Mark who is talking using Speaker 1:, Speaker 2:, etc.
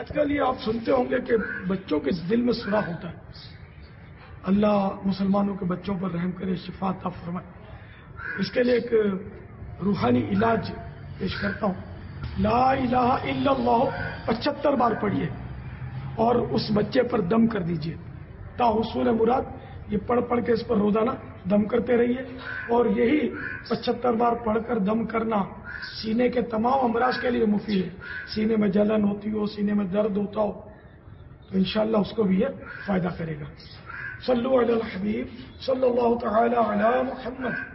Speaker 1: आजकल ये आप सुनते होंगे कि बच्चों के दिल में सुराख होता है, अल्लाह मुसलमानों के बच्चों पर रहम करे, शिफा अता फरमाए। इसके लिए एक रूहानी इलाज पेश करता हूँ। ला इलाहा इल्लल्लाह 75 बार पढ़िए और उस बच्चे पर दम कर दीजिए। ताहुसूल मुराद, ये पढ़ पढ़ के इस पर रोजाना दम करते रहिए। और यही 75 बार पढ़कर दम करना सीने के तमाम अमराज के लिए मुफीद है। सीने में जलन होती हो, सीने में दर्द होता हो, तो इंशाअल्लाह उसको भी ये फायदा करेगा। सल्लु अला हबीब सल्लल्लाहु तआला अला मुहम्मद।